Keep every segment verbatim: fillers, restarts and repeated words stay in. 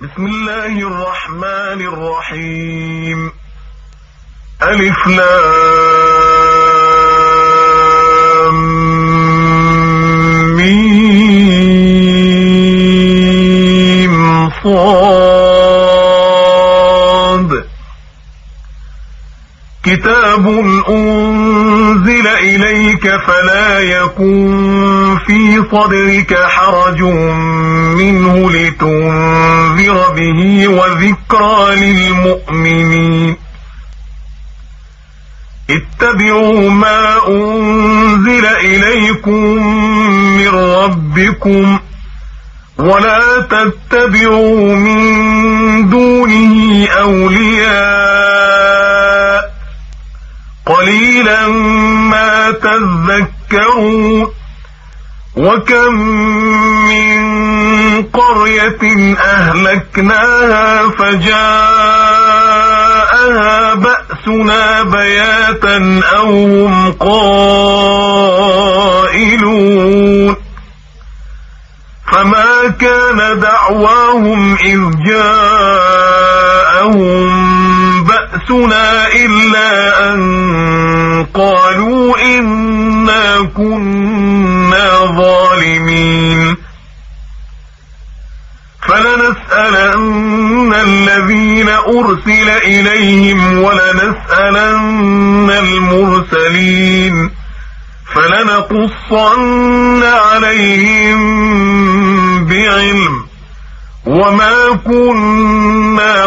بسم الله الرحمن الرحيم. ألف لام ميم صاد. كتاب أنزل إليك فلا يكن في صدرك حرج منه لتنذر به وذكرى للمؤمنين. اتبعوا ما أنزل إليكم من ربكم ولا تتبعوا من دونه أولياء قليلا ما تذكرون. وكم من قرية أهلكناها فجاءها بأسنا بياتا أو هم قائلون. فما كان دعواهم إذ جاءهم بأسنا إلا أن قالوا إنا كنا ظالمين. فلنسألن الذين أرسل إليهم ولنسألن المرسلين فلنقصن عليهم بعلم وما كنا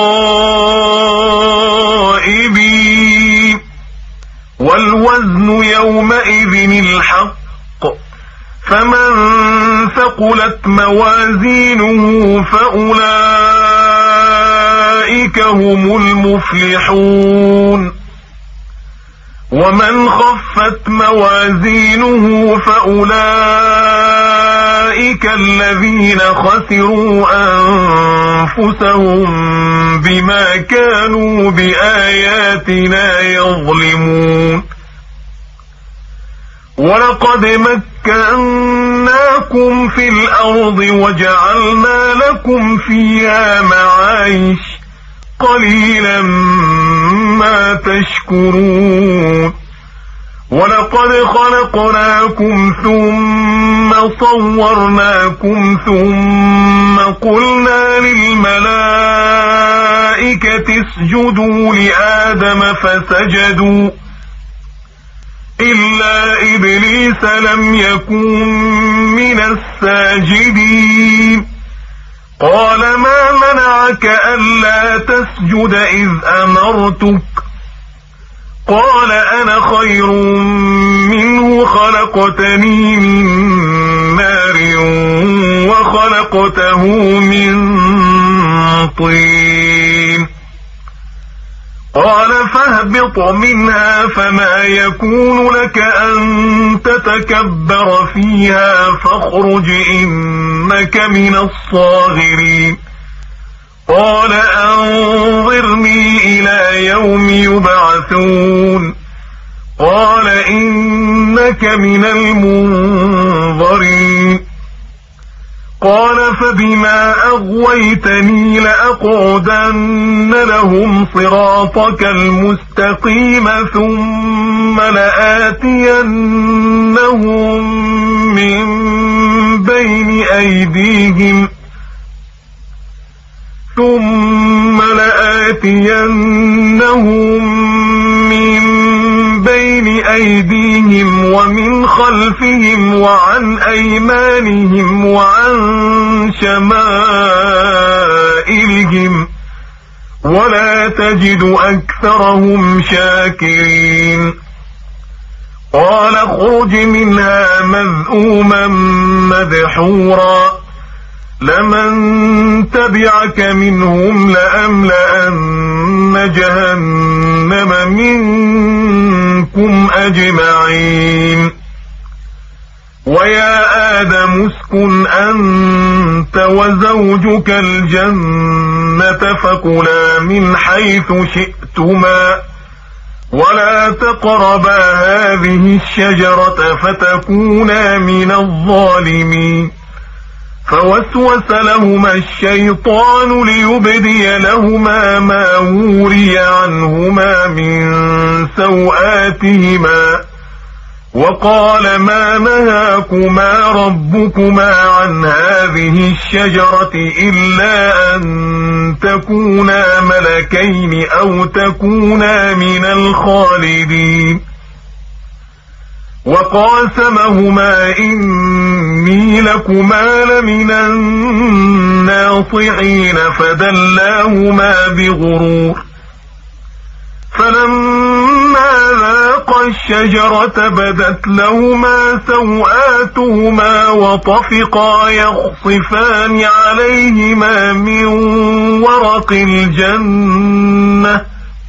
غائبين. والوزن يومئذ الحق فمن ثقلت موازينه فأولئك هم المفلحون. ومن خفت موازينه فأولئك الذين خسروا أنفسهم بما كانوا بآياتنا يظلمون. ولقد مكناكم في الأرض وجعلنا لكم فيها معايش قليلا ما تشكرون. ولقد خلقناكم ثم صورناكم ثم قلنا للملائكة اسجدوا لآدم فسجدوا إلا إبليس لم يكن من الساجدين. قال ما منعك ألا تسجد إذ أمرتك؟ قال أنا خير منه خلقتني من نار وخلقته من طين. قال فاهبط منها فما يكون لك أن تتكبر فيها فاخرج إنك من الصاغرين. قال أنظرني إلى يوم يبعثون. قال إنك من المنظرين. قال فبما أغويتني لأقعدن لهم صراطك المستقيم ثم لآتينهم من بين أيديهم ثم لآتينهم من بين أيديهم ومن خلفهم وعن أيمانهم وعن شمائلهم ولا تجد أكثرهم شاكرين. قال اخرج منها مذءوما مدحورا لمن تبعك منهم لأملأن جهنم منكم أجمعين. ويا آدم اسكن أنت وزوجك الجنة فكلا من حيث شئتما ولا تقربا هذه الشجرة فتكونا من الظالمين. فوسوس لهما الشيطان ليبدي لهما ما وري عنهما من سوآتهما وقال ما نهاكما ربكما عن هذه الشجرة إلا أن تكونا ملكين أو تكونا من الخالدين وقاسمهما إني لكما لمن الناصحين فدلاهما بغرور فلما ذاقا الشجرة بدت لهما سوآتهما وطفقا يخصفان عليهما من ورق الجنة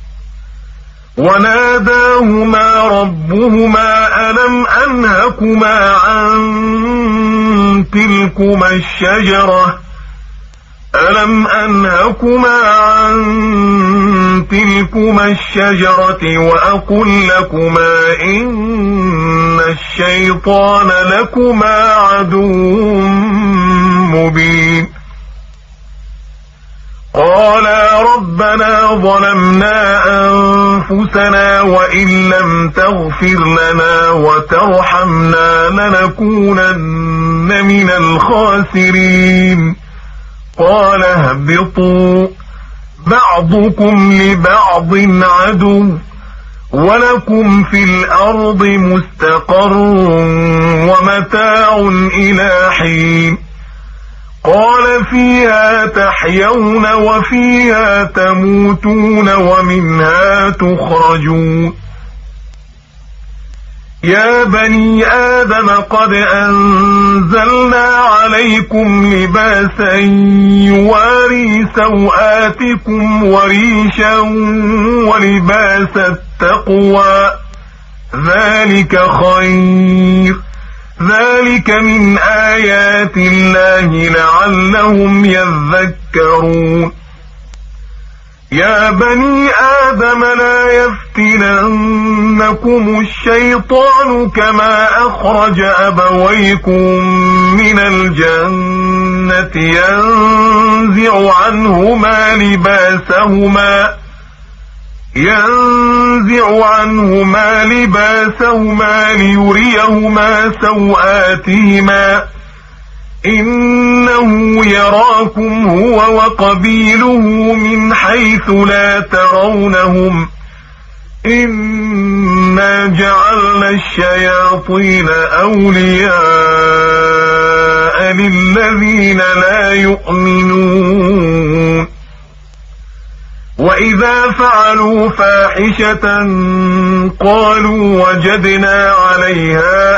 وناداهما ربهما ألم أنهكما عن تلكما الشجرة ألم أنهكما عن تلكما الشجرة وأقل لكما إن الشيطان لكما عدو مبين قالا ربنا ظلمنا أنفسنا وإن لم تغفر لنا وترحمنا لنكونن من الخاسرين قال اهبطوا بعضكم لبعض عدو ولكم في الأرض مستقر ومتاع إلى حين قال فيها تحيون وفيها تموتون ومنها تخرجون يا بني آدم قد أنزلنا عليكم لباسا يواري سوآتكم وريشا ولباس التقوى ذلك خير ذلك من آيات الله لعلهم يذكرون يا بني آدم لا يفتننكم الشيطان كما أخرج أبويكم من الجنة ينزع عنهما لباسهما ينزع عنهما لباسهما ليريهما سوآتهما إنه يراكم هو وقبيله من حيث لا ترونهم إنا جعلنا الشياطين أولياء للذين لا يؤمنون وإذا فعلوا فاحشة قالوا وجدنا عليها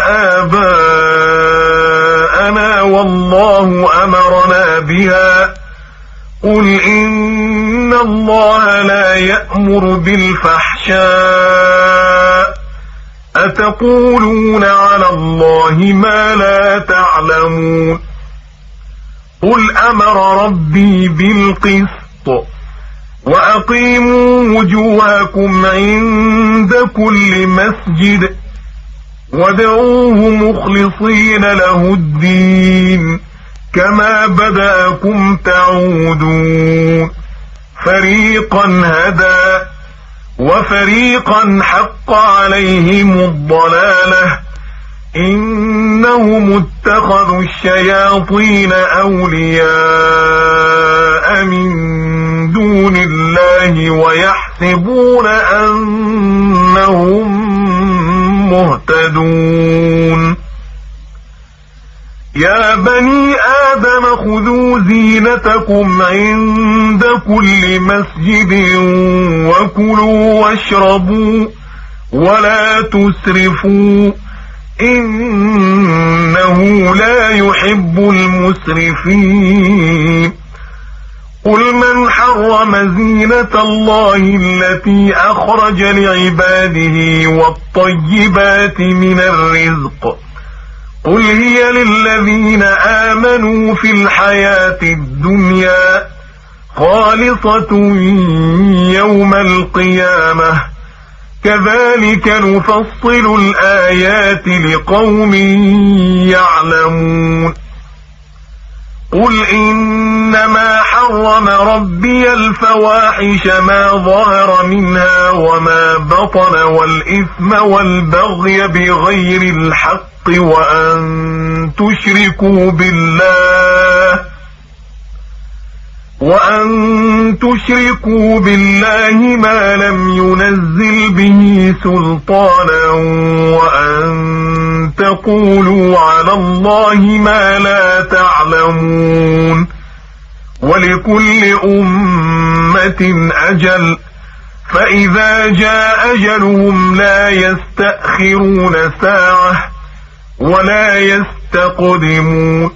آباءنا والله أمرنا بها قل إن الله لا يأمر بالفحشاء أتقولون على الله ما لا تعلمون قل أمر ربي بالقسط وأقيموا وجوهكم عند كل مسجد وادعوه مخلصين له الدين كما بدأكم تعودون فريقا هدى وفريقا حق عليهم الضلالة إنهم اتخذوا الشياطين أولياء من دون الله ويحسبون أنهم مهتدون يا بني آدم خذوا زينتكم عند كل مسجد وكلوا واشربوا ولا تسرفوا إنه لا يحب المسرفين قل من حرم زينة الله التي أخرج لعباده والطيبات من الرزق قل هي للذين آمنوا في الحياة الدنيا خالصة يوم القيامة كذلك نفصل الآيات لقوم يعلمون قل إنما حرم ربي الفواحش ما ظهر منها وما بطن والإثم والبغي بغير الحق وأن تشركوا بالله وأن تشركوا بالله ما لم ينزل به سلطانا وأن تقولوا على الله ما لا تعلمون ولكل أمة أجل فإذا جاء أجلهم لا يستأخرون ساعة ولا يستقدمون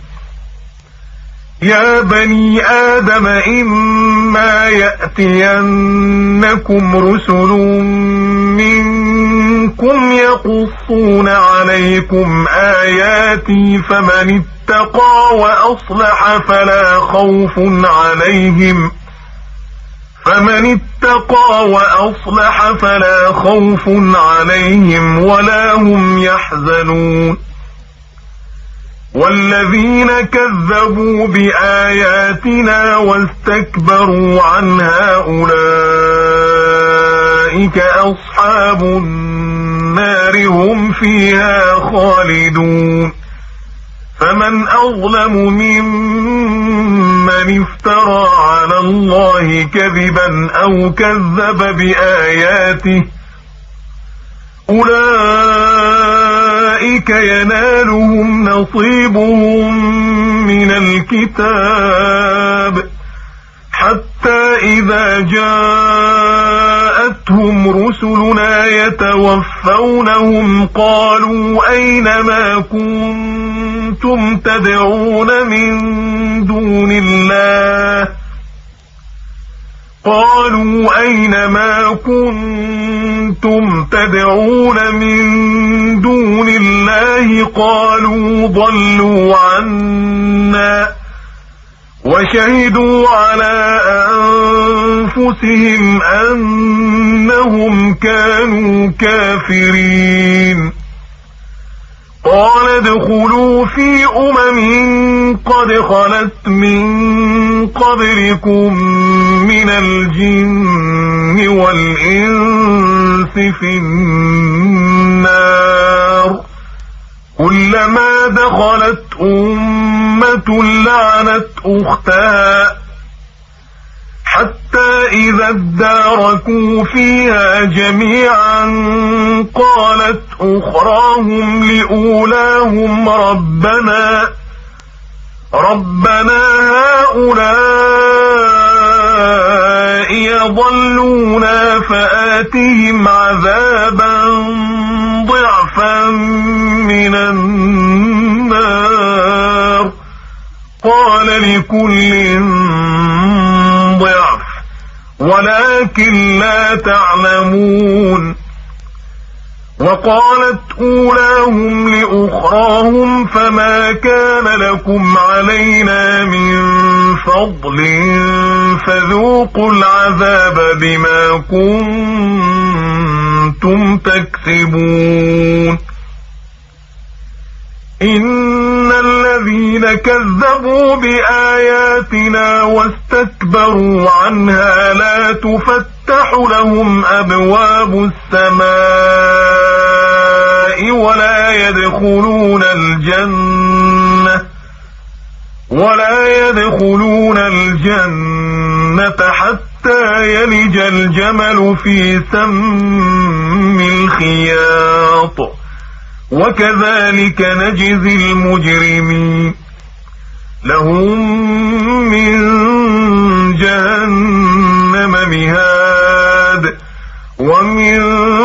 يا بني آدم إما يأتينكم رسل منكم يقصون عليكم آياتي فمن اتقى وأصلح فلا خوف عليهم فمن اتقى وأصلح فلا خوف عليهم ولا هم يحزنون والذين كذبوا بآياتنا واستكبروا عنها أولئك أصحاب النار هم فيها خالدون فمن أظلم ممن افترى على الله كذبا أو كذب بآياته أولئك ينالهم نصيبهم من الكتاب حتى إذا جاءتهم رسلنا يتوفونهم قالوا أين ما كنتم تدعون من دون الله قالوا أين ما كنتم تدعون من دون الله قالوا ضلوا عنا وشهدوا على أنفسهم أنهم كانوا كافرين قال ادخلوا في أمم قد خلت من قبلكم من الجن والإنس في النار كلما دخلت أمة لعنت أختها حتى إذا اداركوا فيها جميعا قالت أخراهم لأولاهم ربنا ربنا هؤلاء يضلونا فآتهم عذابا ضعفا من النار قال لكل ضعف ولكن لا تعلمون وقالت أولاهم لأخراهم فما كان لكم علينا من فضل فذوقوا العذاب بما كنتم تكسبون إن الذين كذبوا بآياتنا واستكبروا عنها لا تفتح لهم أبواب السماء ولا يدخلون الجنة ولا يدخلون الجنة حتى يلج الجمل في سم الخياط وكذلك نجزي المجرمين لهم من جهنم مهاد ومن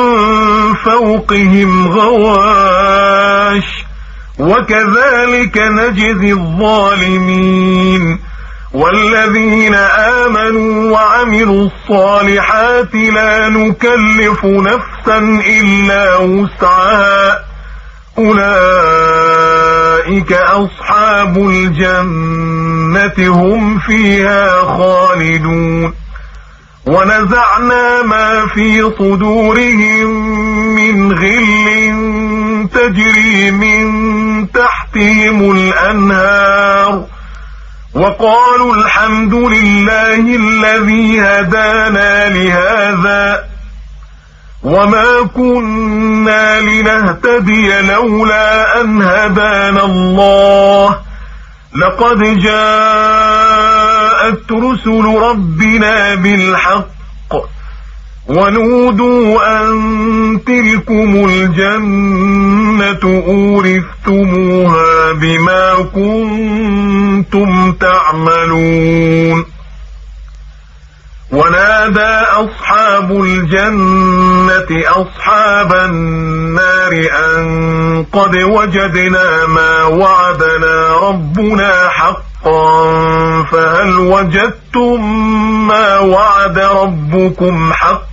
فوقهم غواش وكذلك نجزي الظالمين والذين آمنوا وعملوا الصالحات لا نكلف نفسا إلا وسعها أولئك أصحاب الجنة هم فيها خالدون ونزعنا ما في صدورهم من غل تجري من تحتهم الأنهار وقالوا الحمد لله الذي هدانا لهذا وما كنا لنهتدي لولا أن هدانا الله لقد جاءت رسل ربنا بالحق ونودوا أن تلكم الجنة أورثتموها بما كنتم تعملون. ونادى أصحاب الجنة أصحاب النار أن قد وجدنا ما وعدنا ربنا حقا فهل وجدتم ما وعد ربكم حقا؟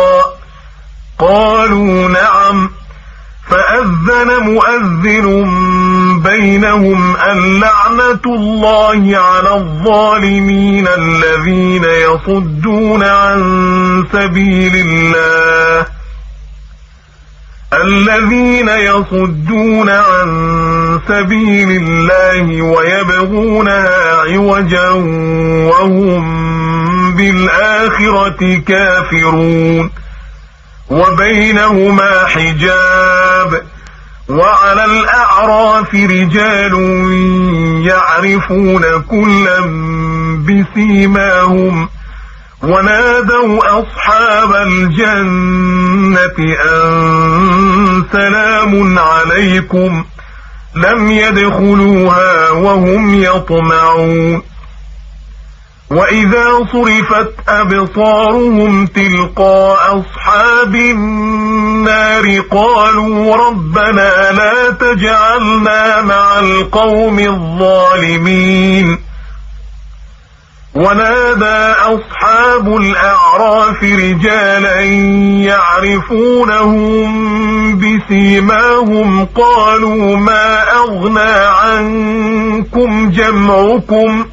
قالوا نعم. فأذن مؤذن بينهم اللعنة الله على الظالمين الذين يصدون عن سبيل الله الذين يصدون عن سبيل الله ويبغونها عوجا وهم بالآخرة كافرون. وبينهما حجاب وعلى الأعراف رجال يعرفون كلا بسيماهم ونادوا أصحاب الجنة أن سلام عليكم لم يدخلوها وهم يطمعون. وإذا صرفت أبصارهم تلقاء أصحاب النار قالوا ربنا لا تجعلنا مع القوم الظالمين. ونادى أصحاب الأعراف رجالا يعرفونهم بسيماهم قالوا ما أغنى عنكم جمعكم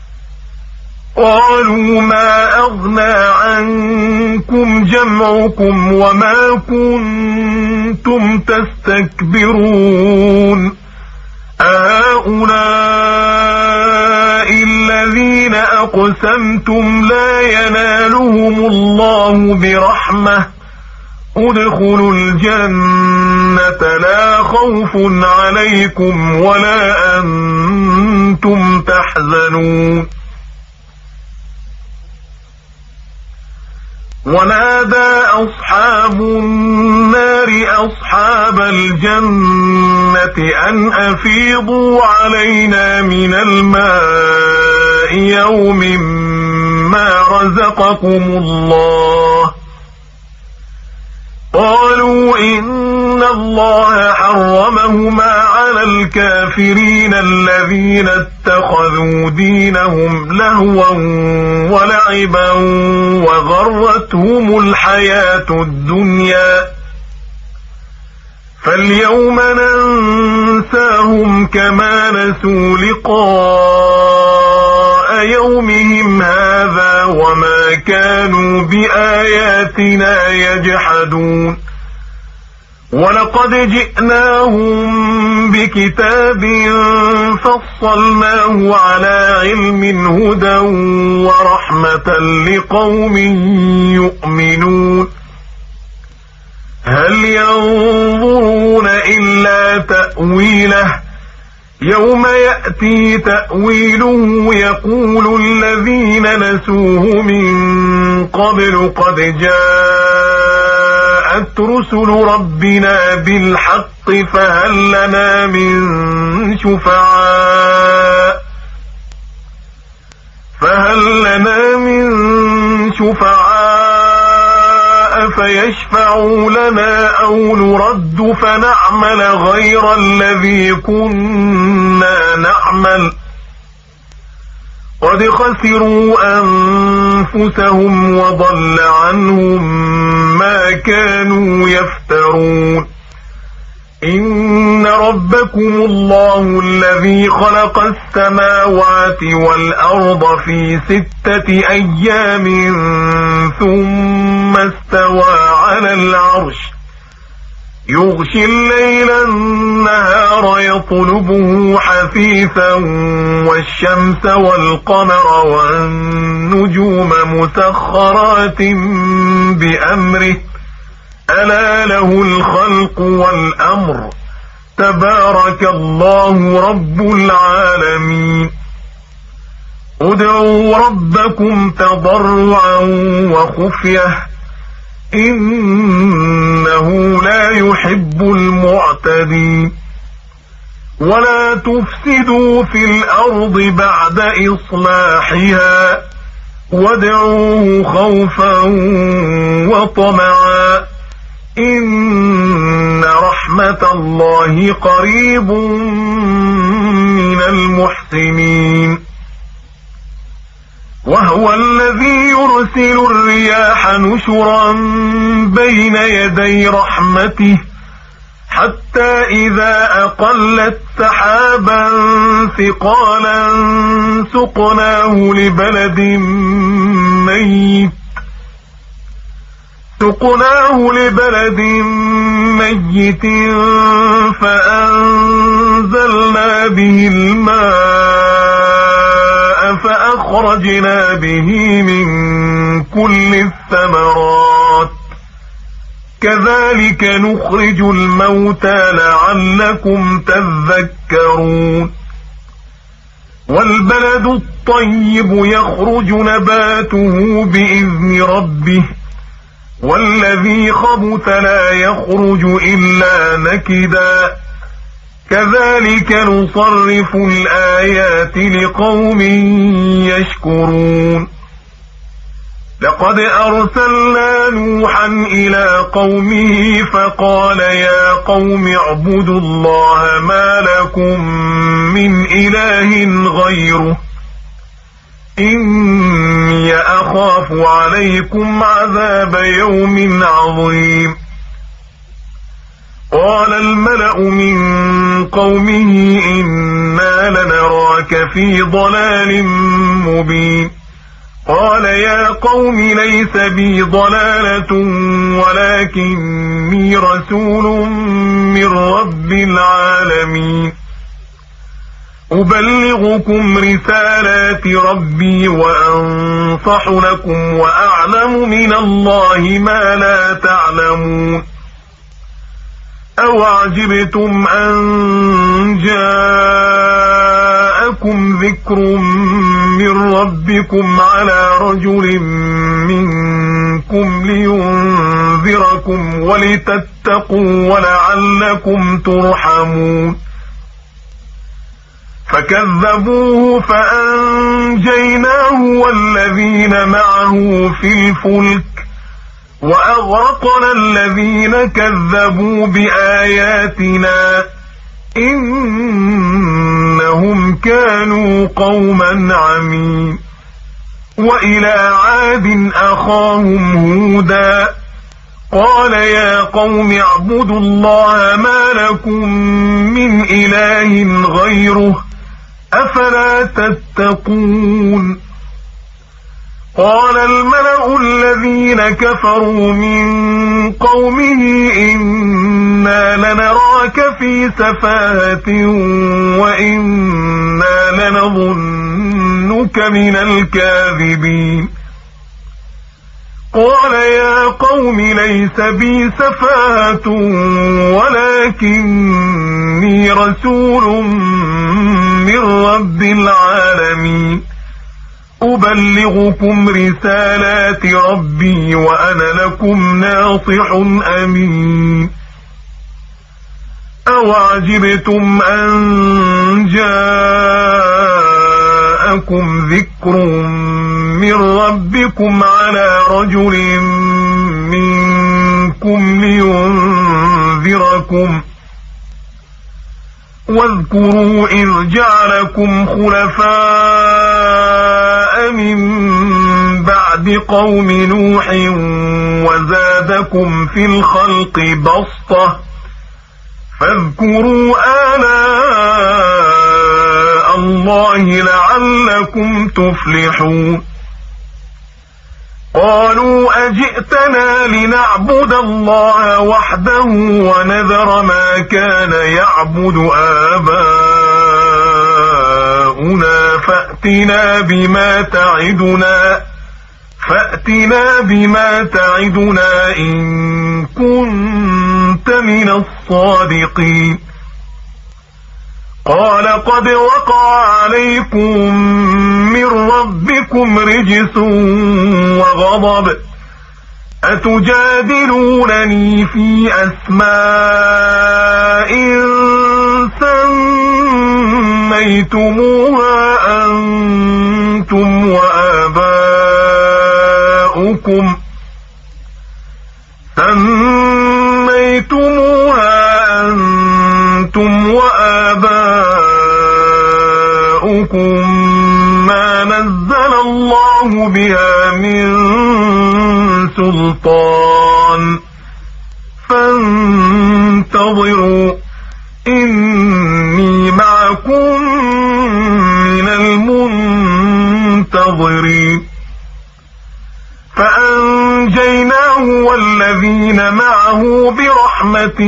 قالوا ما أغنى عنكم جمعكم وما كنتم تستكبرون أهؤلاء الذين أقسمتم لا ينالهم الله برحمة ادخلوا الجنة لا خوف عليكم ولا أنتم تحزنون. ونادى أصحاب النار أصحاب الجنة أن أفيضوا علينا من الماء يوم ما رزقكم الله قالوا إن الله حرمهما على الكافرين الذين اتخذوا دينهم لهوا ولعبا وغرتهم الحياة الدنيا فاليوم ننساهم كما نسوا لقاء يومهم هذا وما كانوا بآياتنا يجحدون. ولقد جئناهم بكتاب فصلناه على علم هدى ورحمة لقوم يؤمنون. هل ينظرون إلا تأويله يوم يأتي تأويله يقول الذين نسوه من قبل قد جاءت رسل ربنا بالحق فهل لنا من شفعاء فهل لنا من شفعاء فيشفعوا لنا أو نرد فنعمل غير الذي كنا نعمل قد خسروا أنفسهم وضل عنهم ما كانوا يفترون. إن ربكم الله الذي خلق السماوات والأرض في ستة أيام ثم استوى على العرش يغشي الليل النهار يطلبه حثيثا والشمس والقمر والنجوم مسخرات بأمره ألا له الخلق والأمر تبارك الله رب العالمين ادعوا ربكم تضرعا وخفية إنه لا يحب المعتدين ولا تفسدوا في الأرض بعد إصلاحها وادعوه خوفا وطمعا إن رحمة الله قريب من المحسنين وهو الذي يرسل الرياح نشرا بين يدي رحمته حتى إذا أقلت سحابا ثقالا سقناه لبلد ميت سقناه لبلد ميت فأنزلنا به الماء فأخرجنا به من كل الثمرات كذلك نخرج الموتى لعلكم تذكرون والبلد الطيب يخرج نباته بإذن ربه والذي خبث لا يخرج إلا نكدا كذلك نصرف الآيات لقوم يشكرون لقد أرسلنا نوحا إلى قومه فقال يا قوم اعبدوا الله ما لكم من إله غيره إني أخاف عليكم عذاب يوم عظيم قال الملأ من قومه إنا لنراك في ضلال مبين قال يا قوم ليس بي ضلالة ولكني رسول من رب العالمين أبلغكم رسالات ربي وأنصح لكم وأعلم من الله ما لا تعلمون أوعجبتم أن جاءكم ذكر من ربكم على رجل منكم لينذركم ولتتقوا ولعلكم ترحمون فكذبوه فأنجيناه والذين معه في الفلك وأغرقنا الذين كذبوا بآياتنا إنهم كانوا قوما عمين وإلى عاد أخاهم هودا قال يا قوم اعبدوا الله ما لكم من إله غيره أفلا تتقون قال الملأ الذين كفروا من قومه إنا لنراك في سفاهة وإنا لنظنك من الكاذبين قال يا قوم ليس بي سفاهة ولكني رسول من رب العالمين أبلغكم رسالات ربي وأنا لكم ناصح أمين أوعجبتم أن جاءكم ذكر من ربكم على رجل منكم لينذركم واذكروا إذ جعلكم خلفاء من بعد قوم نوح وزادكم في الخلق بسطة فاذكروا آلاء الله لعلكم تفلحون قالوا أجئتنا لنعبد الله وحده ونذر ما كان يعبد آباؤنا فأتنا بما تعدنا فأتنا بما تعدنا إن كنت من الصادقين قال قد وقع عليكم من ربكم رجس وغضب أتجادلونني في أسماء سميتموها أنتم وآباؤكم سميتموها أنتم وآباؤكم ما نزل الله بها من سلطان فانتظروا إني معكم من المنتظرين فأنجيناه والذين معه برحمة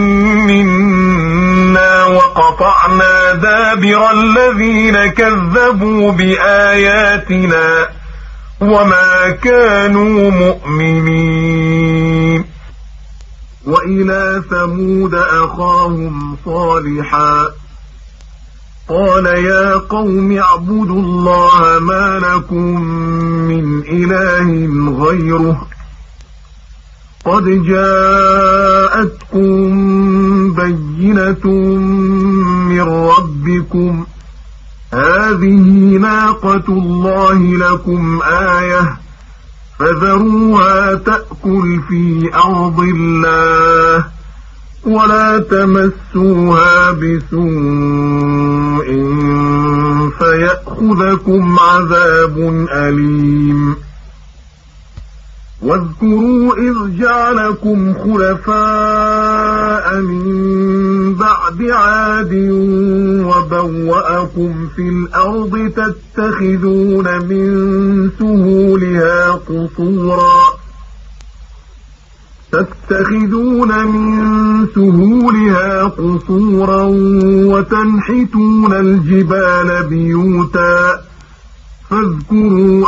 منا وقطعنا دابر الذين كذبوا بآياتنا وما كانوا مؤمنين وإلى ثمود أخاهم صالحا قال يا قوم اعبدوا الله ما لكم من إله غيره قد جاءتكم بينة من ربكم هذه ناقة الله لكم آية فذروها تأكل في أرض الله ولا تمسوها بسوء فيأخذكم عذاب أليم واذكروا إذ جعلكم خلفاء من بعد عاد وبوأكم في الأرض تتخذون من سهولها قصورا تتخذون من سهولها قصورا وتنحتون الجبال بيوتا فاذكروا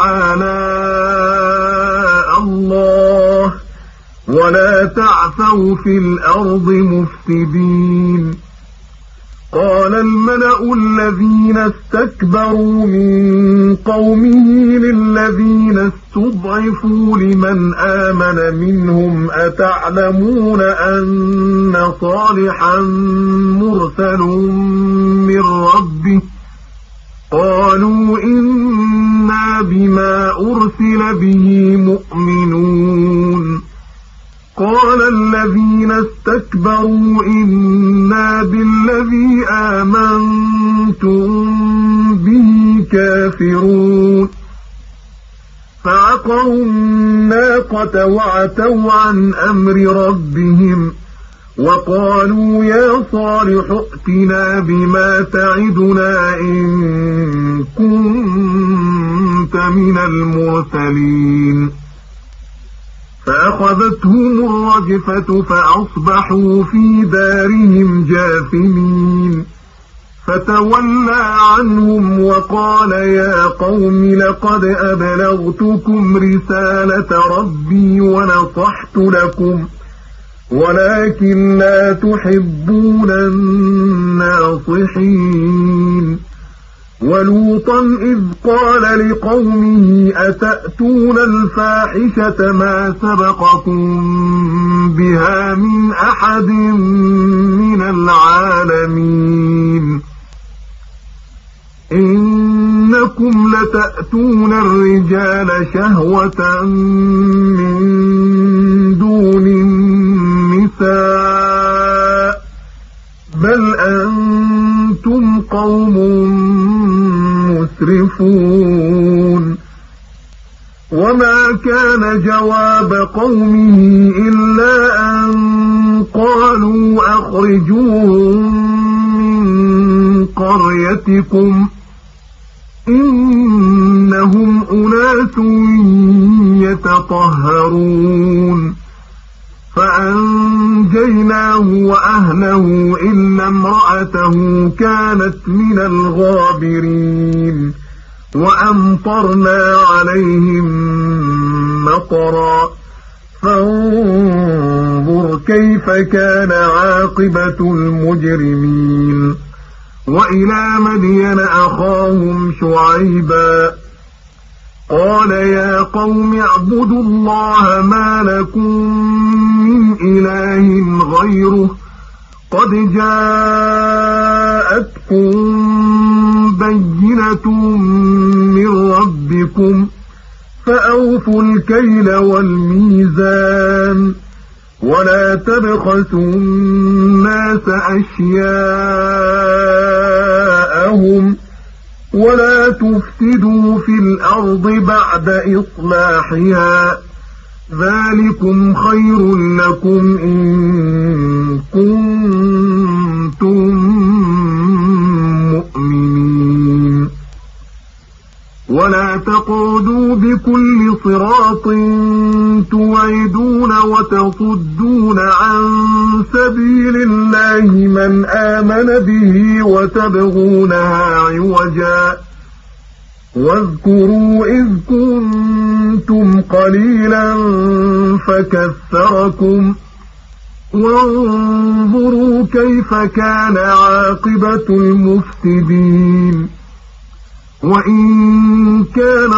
آلاء الله ولا تعثوا في الأرض مفسدين قال الملأ الذين استكبروا من قومه للذين استضعفوا لمن آمن منهم أتعلمون أن صالحا مرسل من ربه قالوا إنا بما أرسل به مؤمنون قال الذين استكبروا إنا بالذي آمنتم به كافرون فعقروا الناقة وعتوا عن أمر ربهم وقالوا يا صالح ائتنا بما تعدنا إن كنت من المرسلين فأخذتهم الرجفة فأصبحوا في دارهم جاثمين فتولى عنهم وقال يا قوم لقد أبلغتكم رسالة ربي ونصحت لكم ولكن لا تحبون الناصحين ولوطا إذ قال لقومه أتأتون الفاحشة ما سبقكم بها من أحد من العالمين إنكم لتأتون الرجال شهوة من دون النساء بل أنتم قوم مسرفون وما كان جواب قومه إلا أن قالوا أخرجوهم من قريتكم إنهم أناس يتطهرون فأنجيناه وأهله إلا امرأته كانت من الغابرين وأمطرنا عليهم مطرا فانظر كيف كان عاقبة المجرمين وإلى مدين أخاهم شعيبا قال يا قوم اعبدوا الله ما لكم من إله غيره قد جاءتكم بينة من ربكم فأوفوا الكيل والميزان ولا تبخسوا الناس أشياءهم ولا تفسدوا في الأرض بعد إصلاحها ذلكم خير لكم إن كنتم مؤمنين ولا تقعدوا بكل صراط توعدون وتصدون عن سبيل الله من آمن به وتبغونها عوجا واذكروا إذ كنتم قليلا فكثركم وانظروا كيف كان عاقبة المفسدين وإن كان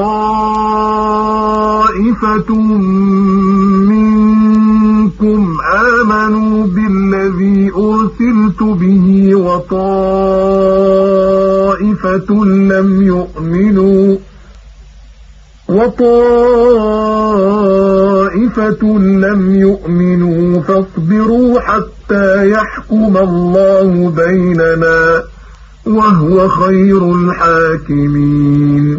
طائفة منكم آمنوا بالذي أرسلت به وطائفة لم يؤمنوا وطائفة لم يؤمنوا فاصبروا حتى يحكم الله بيننا وهو خير الحاكمين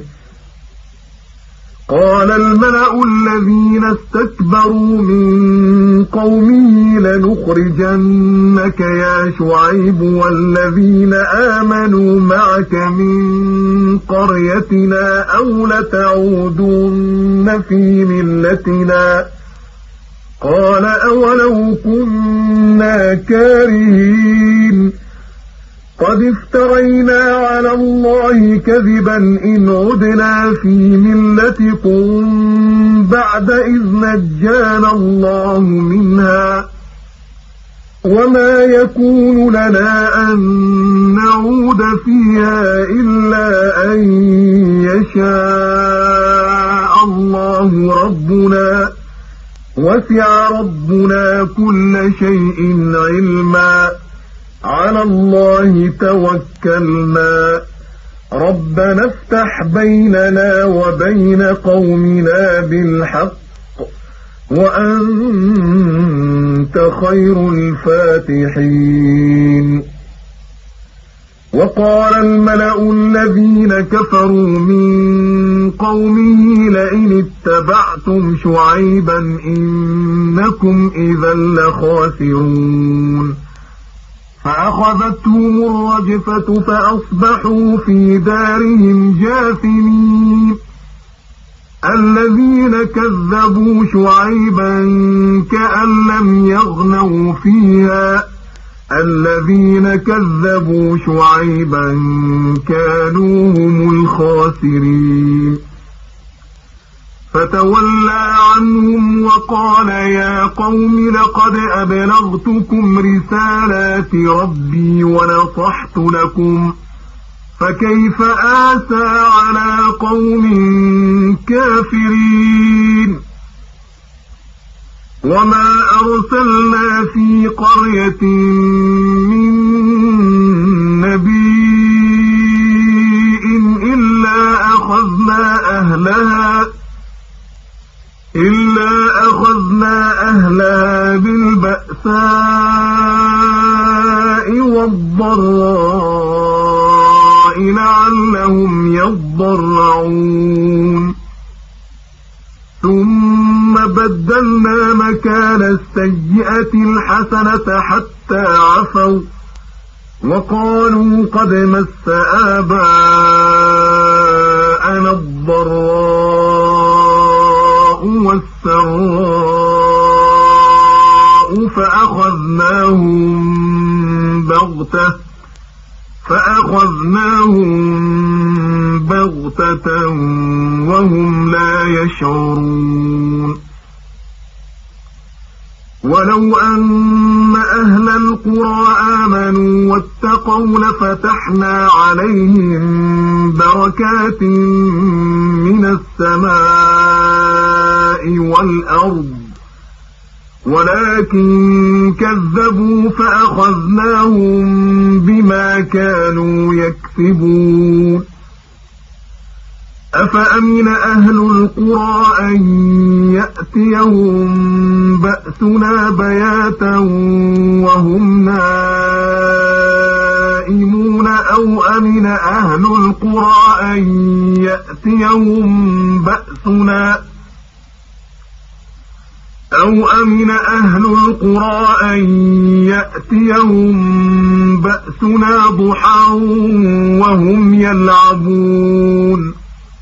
قال الملأ الذين استكبروا من قومه لنخرجنك يا شعيب والذين آمنوا معك من قريتنا أو لتعودن في ملتنا قال أولو كنا كارهين قد افترينا على الله كذبا إن عدنا في ملتكم بعد إذ نجانا الله منها وما يكون لنا أن نعود فيها إلا أن يشاء الله ربنا وسع ربنا كل شيء علما على الله توكلنا ربنا افتح بيننا وبين قومنا بالحق وأنت خير الفاتحين وقال الملأ الذين كفروا من قومه لئن اتبعتم شعيبا إنكم إذا لخاسرون فأخذتهم الرجفة فأصبحوا في دارهم جاثمين الذين كذبوا شعيبا كأن لم يغنوا فيها الذين كذبوا شعيبا كانوا هم الخاسرين فتولى عنهم وقال يا قوم لقد أبلغتكم رسالات ربي ونصحت لكم فكيف آسى على قوم كافرين وما أرسلنا في قرية من نبي إلا أخذنا أهلها إلا أخذنا أهلها بالبأساء والضراء لعلهم يضرعون ثم بدلنا مكان السيئة الحسنة حتى عفوا وقالوا قد مس آباءنا الضراء والسراء فأخذناهم بغتة فأخذناهم بغتة وهم لا يشعرون ولو أن أهل القرى آمنوا واتقوا لفتحنا عليهم بركات من السماء والأرض ولكن كذبوا فأخذناهم بما كانوا يكسبون أفأمن أهل القرى أن يأتيهم بأسنا بياتا وهم نائمون أو أمن أهل القرى أن يأتيهم بأسنا أو أمن أهل القرى أن يأتيهم بأسنا ضحى وهم يلعبون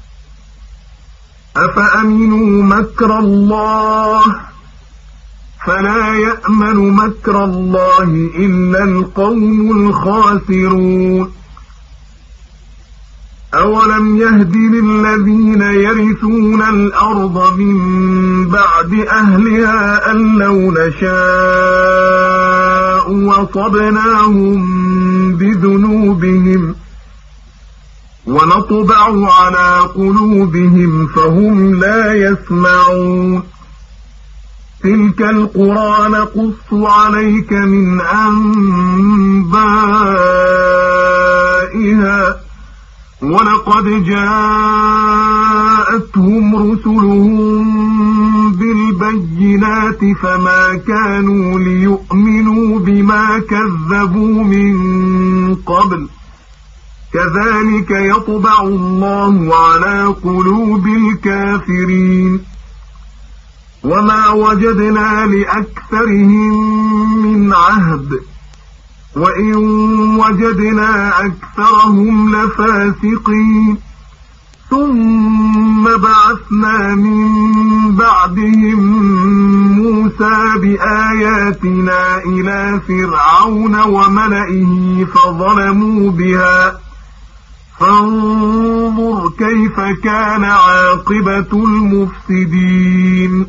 أفأمنوا مكر الله فلا يأمن مكر الله إلا القوم الخاسرون أولم يهد للذين يرثون الأرض من بعد أهلها أن لو نشاء وصبناهم بذنوبهم ونطبع على قلوبهم فهم لا يسمعون تلك القرى نقص عليك من أنبائها ولقد جاءتهم رسلهم بالبينات فما كانوا ليؤمنوا بما كذبوا من قبل كذلك يطبع الله على قلوب الكافرين وما وجدنا لأكثرهم من عهد وإن وجدنا أكثرهم لفاسقين ثم بعثنا من بعدهم موسى بآياتنا إلى فرعون وملئه فظلموا بها فانظر كيف كان عاقبة المفسدين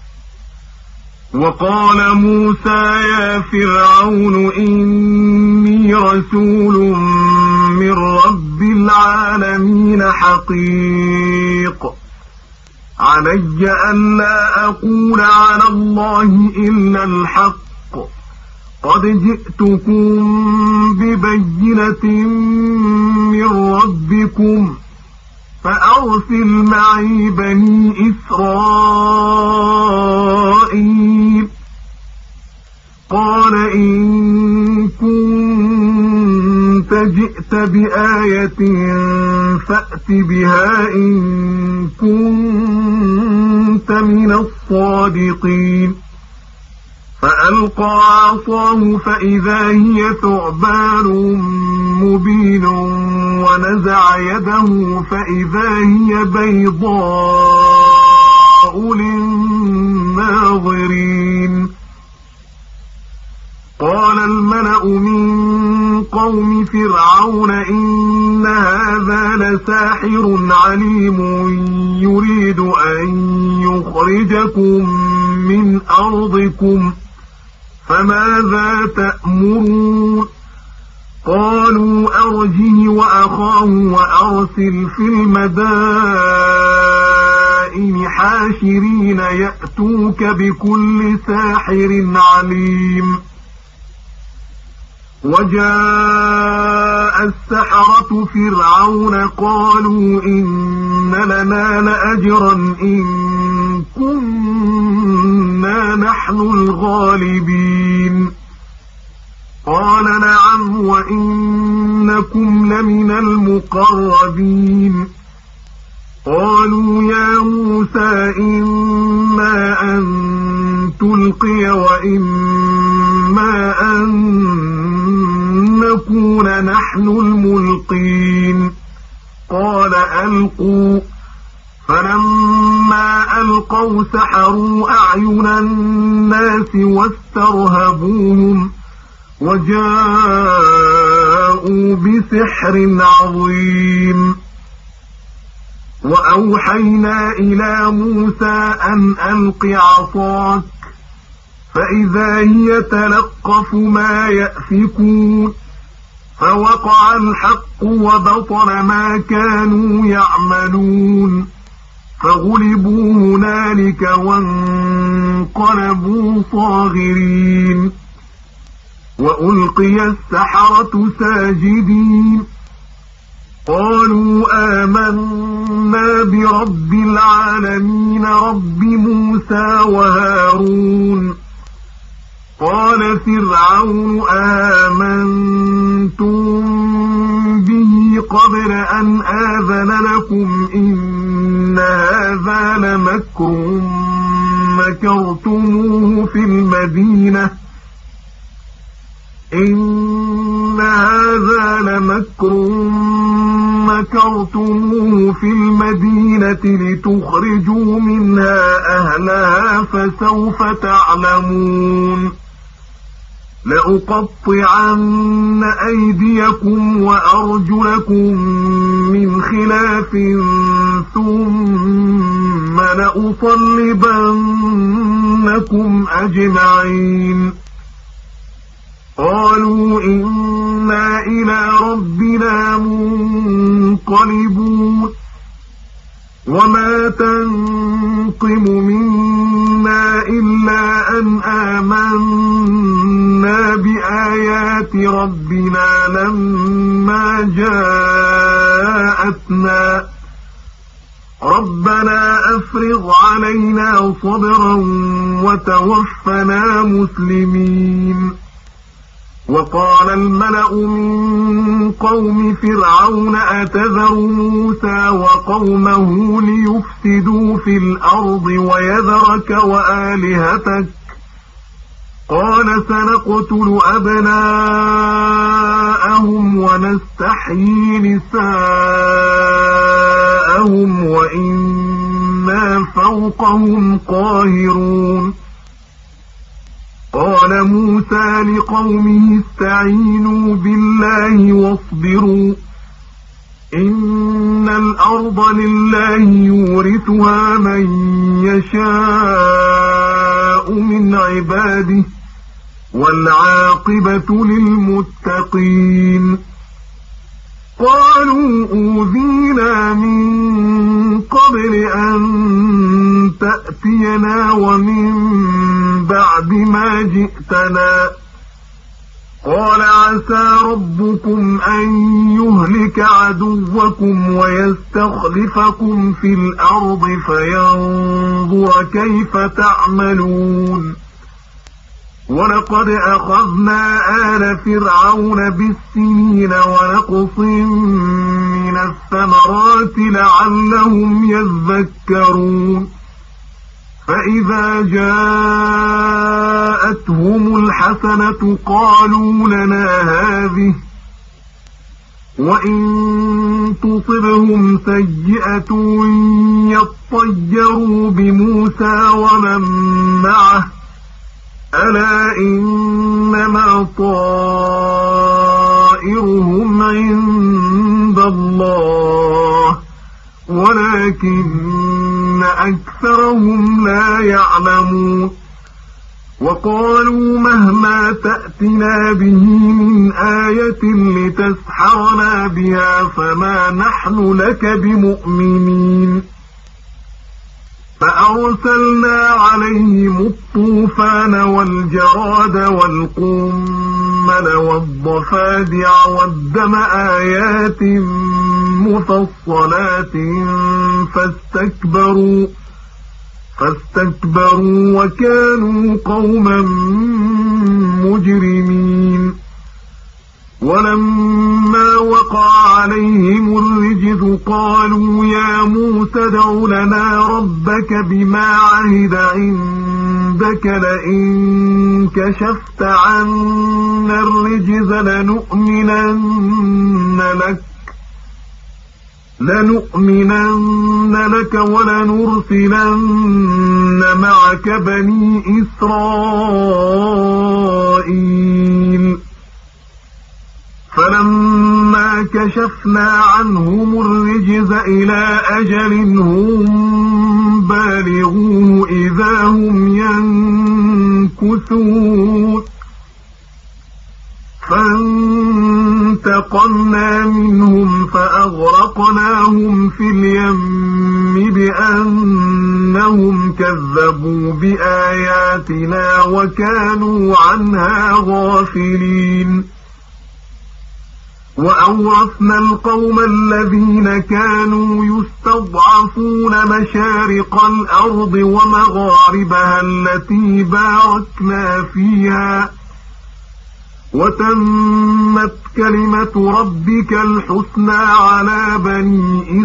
وقال موسى يا فرعون إني رسول من رب العالمين حقيق علي ألا أقول على الله إلا الحق قد جئتكم ببينة من ربكم فأرسل معي بني إسرائيل قال إن كنت جئت بآية فأت بها إن كنت من الصادقين فألقى عصاه فإذا هي ثعبان مبين ونزع يده فإذا هي بيضاء للناظرين قال الملأ من قوم فرعون إن هذا لساحر عليم يريد أن يخرجكم من أرضكم فماذا تأمرون قالوا أرجه وأخاه وأرسل في المدائن حاشرين يأتوك بكل ساحر عليم وجاء السحرة فرعون قالوا إن لنا لأجرا إن كنا نحن الغالبين قال نعم وإنكم لمن المقربين قالوا يا موسى إما أن تلقي وإما أن نكون نحن الملقين قال ألقوا فلما فلما ألقوا سحروا أعين الناس واسترهبوهم وجاءوا بسحر عظيم. وأوحينا إلى موسى أن ألق عصاك فإذا هي تلقف ما يأفكون فوقع الحق وبطل ما كانوا يعملون فغلبوا هنالك وانقلبوا صاغرين. وألقي السحرة ساجدين قالوا آمنا برب العالمين رب موسى وهارون. قال فرعون آمنتم به قبل أن آذن لكم إن هذا لمكر مكرتموه في المدينة إن هذا لمكر مكرتموه في المدينة لتخرجوا منها أهلها فسوف تعلمون. لأقطعن أيديكم وأرجلكم من خلاف ثم لأصلبنكم أجمعين. قالوا إنا إلى ربنا منقلبون. وما تنقم منا إلا أن آمنا بآيات ربنا لما جاءتنا ربنا أفرغ علينا صبرا وتوفنا مسلمين. وقال الملأ من قوم فرعون أتذر موسى وقومه ليفسدوا في الأرض ويذرك وآلهتك قال سنقتل أبناءهم ونستحيي نساءهم وإنا فوقهم قاهرون. قال موسى لقومه استعينوا بالله واصبروا إن الأرض لله يورثها من يشاء من عباده والعاقبة للمتقين. قالوا أوذينا من قبل أن تأتينا ومن بعد ما جئتنا قال عسى ربكم أن يهلك عدوكم ويستخلفكم في الأرض فينظر كيف تعملون. ولقد أخذنا آل فرعون بالسنين ونقص من الثمرات لعلهم يذكرون. فإذا جاءتهم الحسنة قالوا لنا هذه وإن تصبهم سيئة يطيروا بموسى ومن معه ألا إنما طائرهم عند الله ولكن أكثرهم لا يعلمون. وقالوا مهما تأتنا به من آية لتسحرنا بها فما نحن لك بمؤمنين. فأرسلنا عليهم الطوفان والجراد والقمل والضفادع والدم آيات مفصلات فاستكبروا فاستكبروا وكانوا قوما مجرمين. ولما وقع عليهم الرجز قالوا يا موسى ادع لنا ربك بما عهد عندك لئن كشفت عنا الرجز لنؤمنن لك لنؤمنن لك ولنرسلن معك بني إسرائيل فلما كشفنا عنهم الرجز إلى أجل هم بالغوه إذا هم ينكثون فانتقمنا منهم فأغرقناهم في اليم بأنهم كذبوا بآياتنا وكانوا عنها غافلين وأورثنا القوم الذين كانوا يستضعفون مشارق الأرض ومغاربها التي باركنا فيها وتمت كلمة ربك الحسنى على بني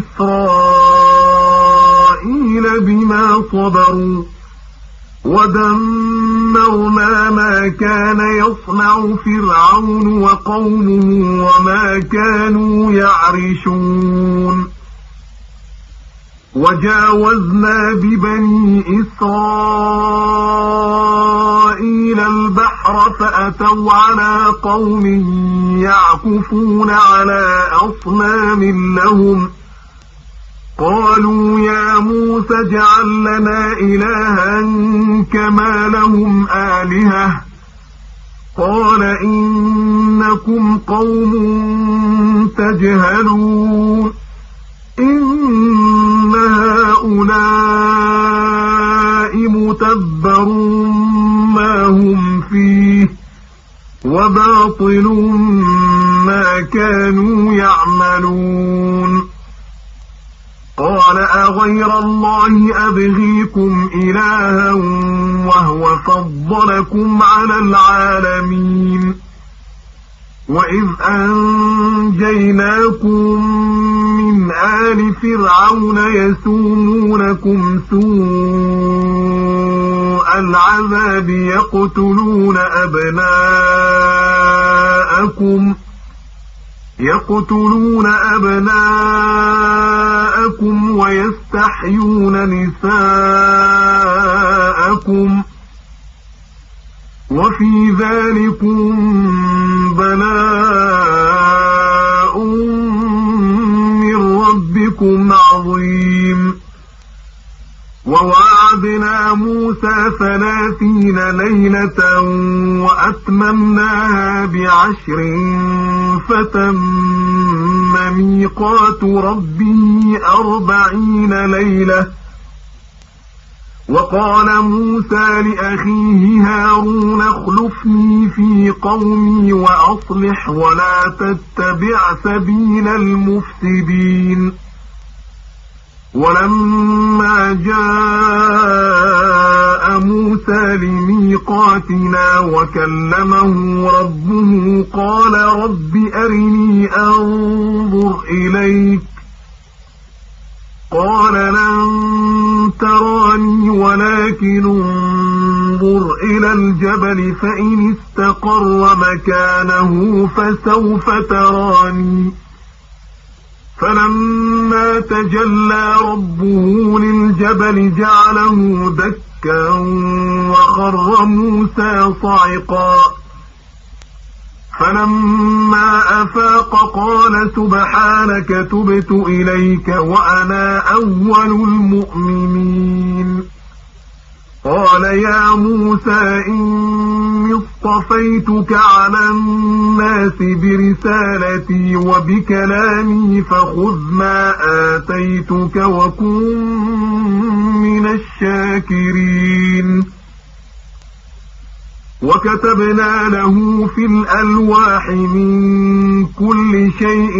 إسرائيل بما صبروا ودمرنا ما كان يصنع فرعون وقومه وما كانوا يعرشون وجاوزنا ببني إسرائيل البحر فأتوا على قوم يعكفون على أصنام لهم قالوا يا موسى اجعل لنا إلها كما لهم آلهة قال إنكم قوم تجهلون إن هؤلاء متبر ما هم فيه وباطل ما كانوا يعملون قال أغير الله أبغيكم إلها وهو فضلكم على العالمين وإذ أنجيناكم من آل فرعون يسومونكم سوء العذاب يقتلون أبناءكم يقتلون أبناءكم ويستحيون نساءكم وفي ذلكم بلاء من ربكم عظيم ووعدنا موسى ثلاثين ليلة وأتممناها بعشر فتم ميقات ربه أربعين ليلة وقال موسى لأخيه هارون اخلفني في قومي وأصلح ولا تتبع سبيل المفسدين ولما جاء موسى لميقاتنا وكلمه ربه قال رب أرني أنظر إليك قال لن تراني ولكن انظر إلى الجبل فإن استقر مكانه فسوف تراني فلما تجلى ربه للجبل جعله دكا وخر موسى صعقا فلما أفاق قال سبحانك تبت إليك وأنا أول المؤمنين قال يا موسى إني اصطفيتك على الناس برسالتي وبكلامي فخذ ما آتيتك وكن من الشاكرين وكتبنا له في الألواح من كل شيء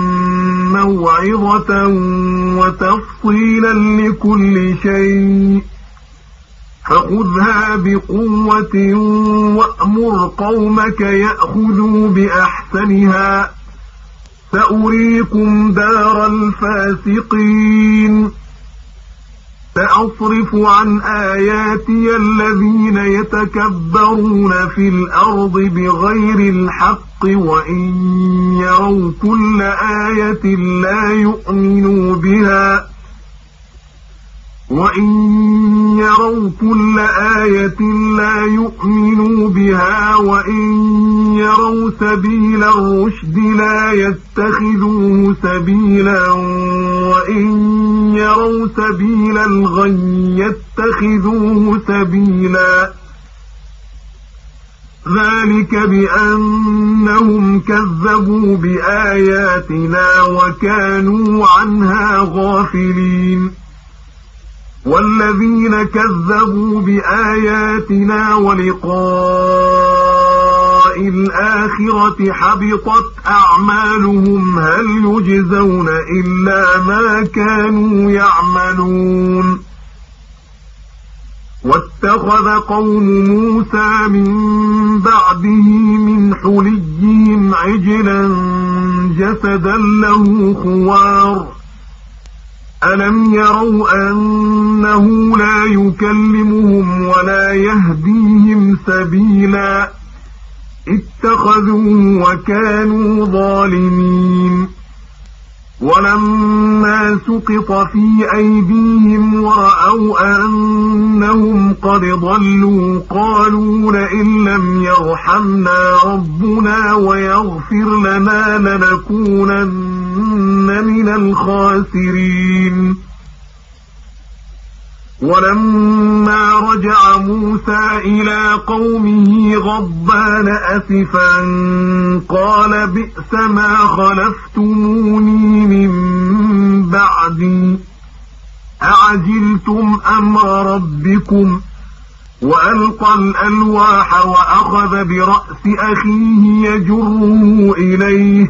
موعظة وتفصيلا لكل شيء فخذها بقوة وأمر قومك يأخذوا بأحسنها سأريكم دار الفاسقين سأصرف عن آياتي الذين يتكبرون في الأرض بغير الحق وإن يروا كل آية لا يؤمنوا بها وإن يروا كل آية لا يؤمنوا بها وإن يروا سبيل الرشد لا يتخذوه سبيلا وإن يروا سبيل الغي يتخذوه سبيلا ذلك بأنهم كذبوا بآياتنا وكانوا عنها غافلين والذين كذبوا بآياتنا ولقاء الآخرة حبطت أعمالهم هل يجزون إلا ما كانوا يعملون واتخذ قوم موسى من بعده من حليهم عجلا جسدا له خوار ألم يروا أنه لا يكلمهم ولا يهديهم سبيلا اتخذوه وكانوا ظالمين ولما سقط في أيديهم ورأوا أنهم قد ضلوا قالوا لئن لم يرحمنا ربنا ويغفر لنا لنكونن من الخاسرين ولما رجع موسى إلى قومه غضبان أسفا قال بئس ما خلفتموني من بعدي أعجلتم أمر ربكم وألقى الألواح وأخذ برأس أخيه يجره إليه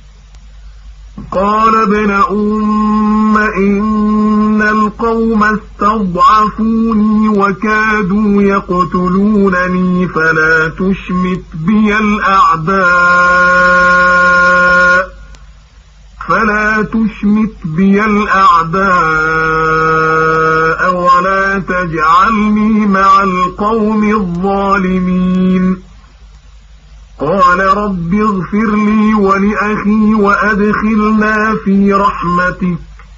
قال ابن أم إن القوم استضعفوني وكادوا يقتلونني فلا تشمت بي الأعداء فلا تشمت بي الأعداء ولا تجعلني مع القوم الظالمين قال رب اغفر لي ولأخي وأدخلنا في رحمتك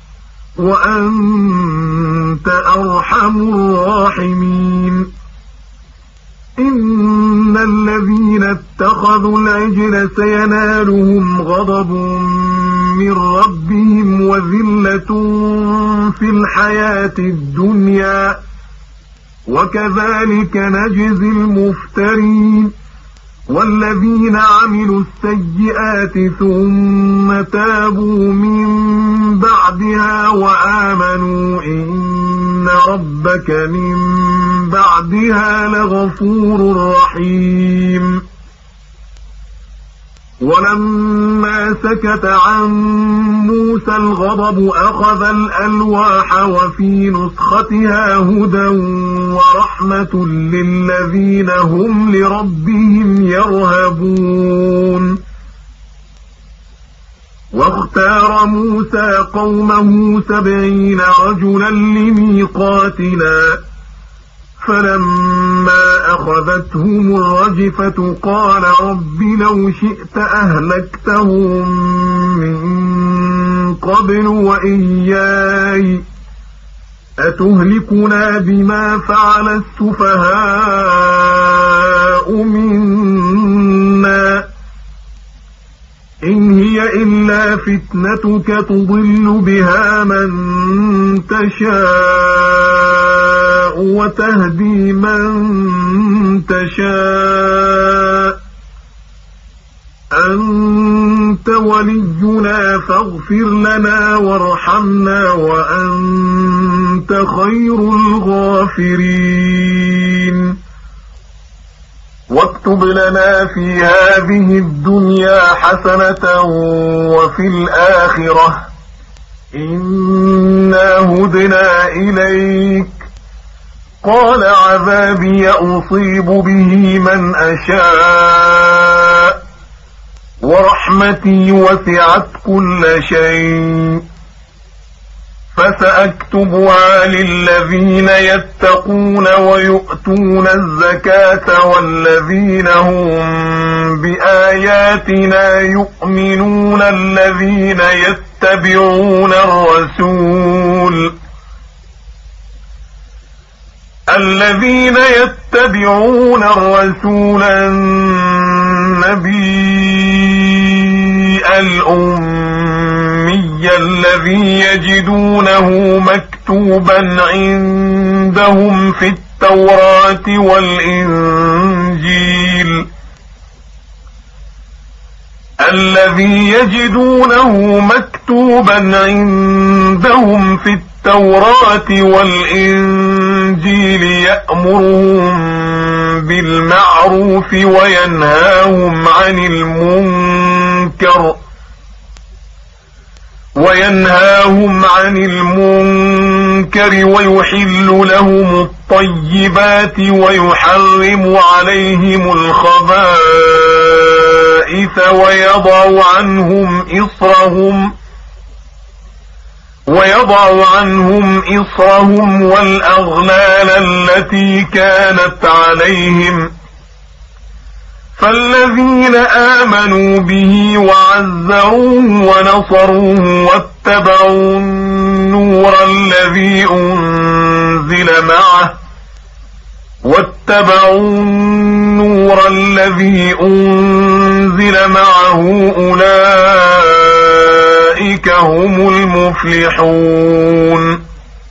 وأنت أرحم الراحمين إن الذين اتخذوا العجل سينالهم غضب من ربهم وذلة في الحياة الدنيا وكذلك نجزي المفترين والذين عملوا السيئات ثم تابوا من بعدها وآمنوا إن ربك من بعدها لغفور رحيم ولما سكت عن موسى الغضب أخذ الألواح وفي نسختها هدى ورحمة للذين هم لربهم يرهبون واختار موسى قومه سبعين رجلا لميقاتنا فلما أخذتهم الرجفة قال رب لو شئت أهلكتهم من قبل وإياي أتهلكنا بما فعل السفهاء منا إن هي إلا فتنتك تضل بها من تشاء وتهدي من تشاء أنت ولينا فاغفر لنا وارحمنا وأنت خير الغافرين واكتب لنا في هذه الدنيا حسنة وفي الآخرة إنا هدنا إليك قال عذابي أصيب به من أشاء ورحمتي وسعت كل شيء فسأكتبها للذين يتقون ويؤتون الزكاة والذين هم بآياتنا يؤمنون الذين يتبعون الرسول الذين يتبعون الرسول النبي الأمي الذي يجدونه مكتوبا عندهم في التوراة والإنجيل الذي يجدونه مكتوبا عندهم في التوراة والإنجيل يأمرهم بالمعروف وينهاهم عن المنكر وينهاهم عن المنكر ويحل لهم الطيبات ويحرم عليهم الخبائث ويضع عنهم إصرهم ويضع عنهم إصرهم والأغلال التي كانت عليهم فالذين آمنوا به وعزروه ونصروه واتبعوا النور الذي أنزل معه واتبعوا النور الذي أنزل معه أولئك هم المفلحون.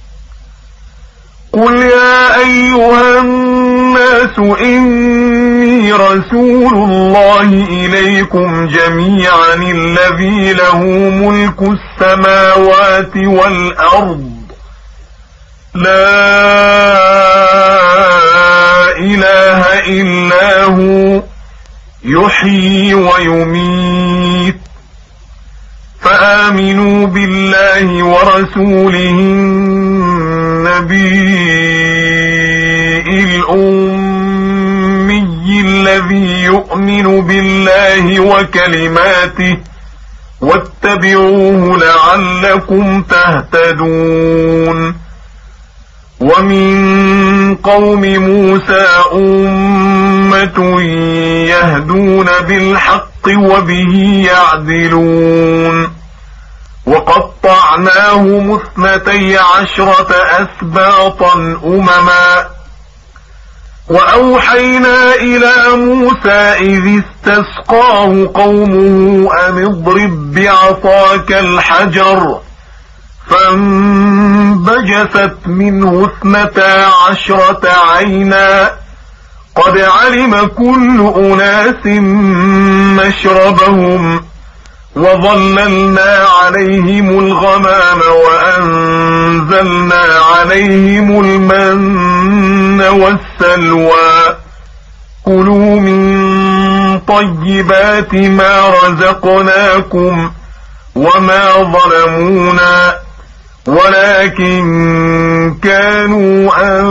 قل يا أيها الناس إني رسول الله إليكم جميعا الذي له ملك السماوات والأرض لا إله إلا هو يحيي ويميت فآمنوا بالله ورسوله النبي الأمي الذي يؤمن بالله وكلماته واتبعوه لعلكم تهتدون. ومن قوم موسى أمة يهدون بالحق وبه يعدلون وقطعناهم اثنتي عشرة أسباطا أمما وأوحينا إلى موسى إذ استسقاه قومه أن اضرب بعصاك الحجر فانبجست منه اثنتا عشرة عينا قد علم كل أناس مشربهم وظللنا عليهم الغمام وأنزلنا عليهم المن والسلوى كلوا من طيبات ما رزقناكم وما ظلمونا ولكن كانوا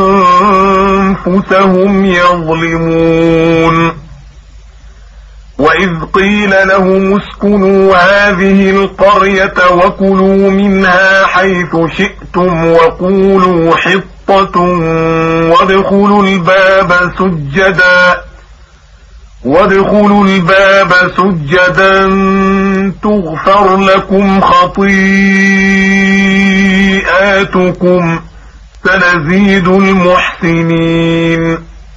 أنفسهم يظلمون. وإذ قيل لهم اسكنوا هذه القرية وكلوا منها حيث شئتم وقولوا حطة وادخلوا الباب سجدا وادخلوا الباب سجدا تغفر لكم خطيئاتكم سنزيد المحسنين.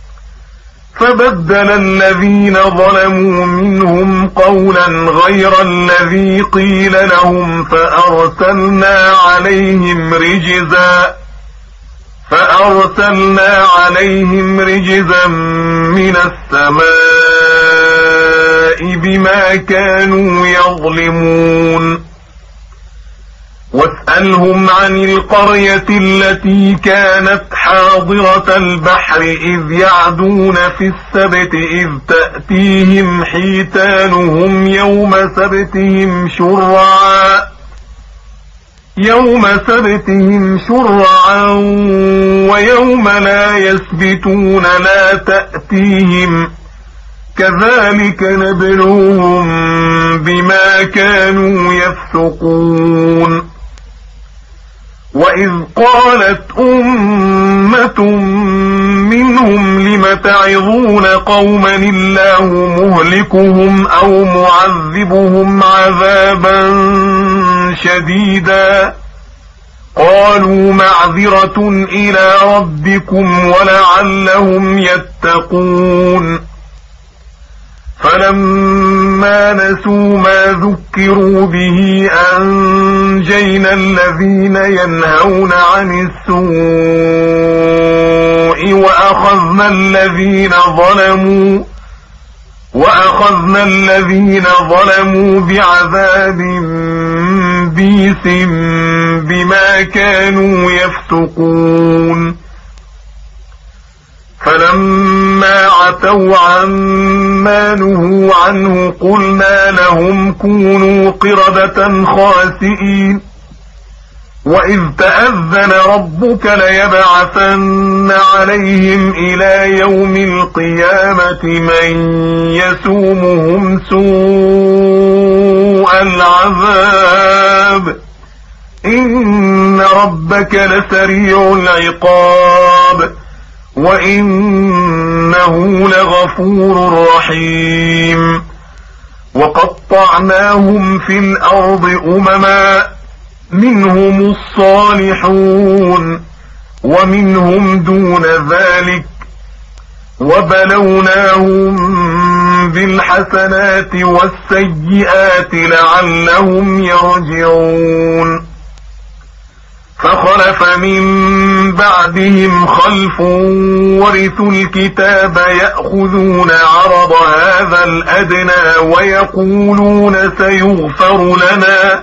فبدل الذين ظلموا منهم قولا غير الذي قيل لهم فأرسلنا عليهم رجزا فأرسلنا عليهم رجزا من السماء بما كانوا يظلمون. واسألهم عن القرية التي كانت حاضرة البحر إذ يعدون في السبت إذ تأتيهم حيتانهم يوم سبتهم شرعا يوم سبتهم شرعا ويوم لا يسبتون لا تأتيهم كذلك نبلوهم بما كانوا يفسقون. وإذ قالت أمة منهم لم تعظون قوما الله مهلكهم أو معذبهم عذابا شديدا قالوا معذرة إلى ربكم ولعلهم يتقون فلما نسوا ما ذكروا به أنجينا الذين ينهون عن السوء وأخذنا الذين ظلموا وأخذنا الذين ظلموا بعذاب بئيس بما كانوا يفسقون فلما عتوا عما نهوا عنه قلنا لهم كونوا قردة خاسئين وإذ تأذن ربك ليبعثن عليهم إلى يوم القيامة من يسومهم سوء العذاب إن ربك لسريع العقاب وإنه لغفور رحيم وقطعناهم في الأرض أمما منهم الصالحون ومنهم دون ذلك وبلوناهم بالحسنات والسيئات لعلهم يرجعون فخلف من بعدهم خلف ورثوا الكتاب يأخذون عرض هذا الأدنى ويقولون سيغفر لنا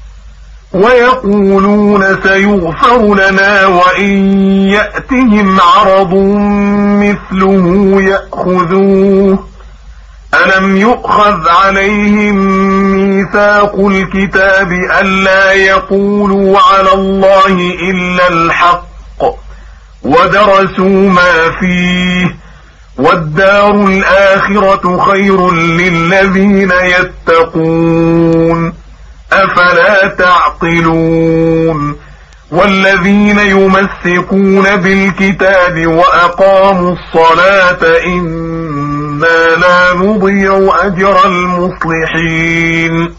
ويقولون سيغفر لنا وإن يأتهم عرض مثله يأخذوه ألم يؤخذ عليهم ميثاق الكتاب ألا يقولوا على الله إلا الحق ودرسوا ما فيه والدار الآخرة خير للذين يتقون أفلا تعقلون والذين يمسكون بالكتاب وأقاموا الصلاة إنا لا نضيع أجر المصلحين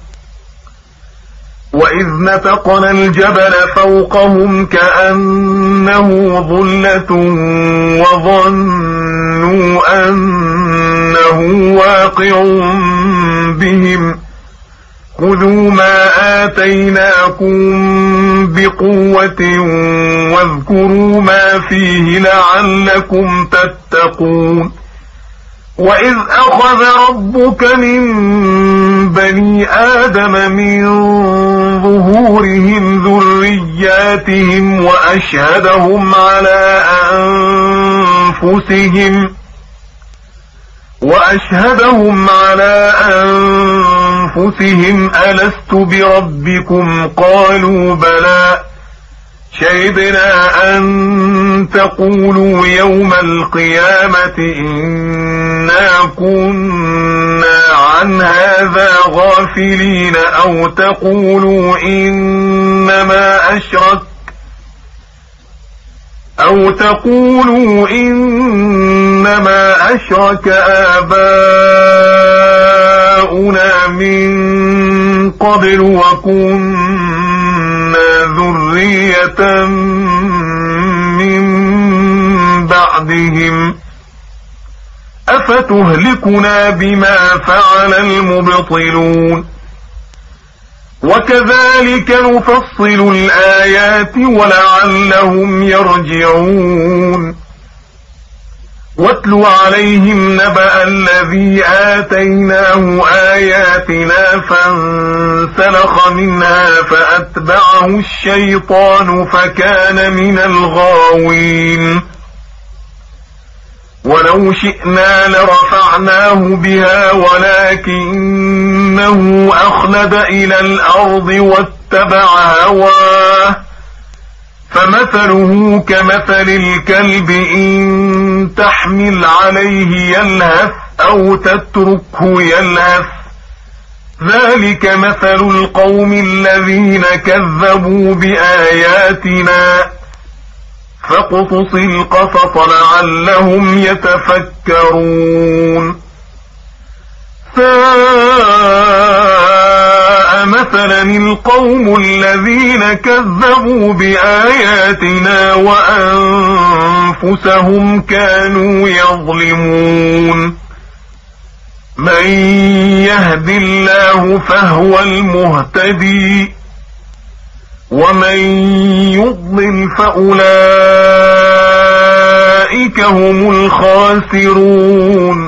وإذ نتقنا الجبل فوقهم كأنه ظلة وظنوا أنه واقع بهم خذوا ما آتيناكم بقوة واذكروا ما فيه لعلكم تتقون وإذ أخذ ربك من بني آدم من ظهورهم ذرياتهم وأشهدهم على أنفسهم وأشهدهم على أنفسهم ألست بربكم قالوا بلى شهدنا أن تقولوا يوم القيامة إنا كنا عن هذا غافلين أو تقولوا إنما أشرك أو تقولوا إنما أشرك آباؤنا من قبل وكنا ذرية من بعدهم أفتهلكنا بما فعل المبطلون وكذلك نفصل الآيات ولعلهم يرجعون واتل عليهم نبأ الذي آتيناه آياتنا فانسلخ منها فأتبعه الشيطان فكان من الغاوين ولو شئنا لرفعناه بها ولكنه أخلد إلى الأرض واتبع هواه فمثله كمثل الكلب إن تحمل عليه يلهث أو تتركه يلهث ذلك مثل القوم الذين كذبوا بآياتنا فاقصص القصص لعلهم يتفكرون ساء مثلا القوم الذين كذبوا بآياتنا وأنفسهم كانوا يظلمون من يهد الله فهو المهتدي ومن يضلل فأولئك هم الخاسرون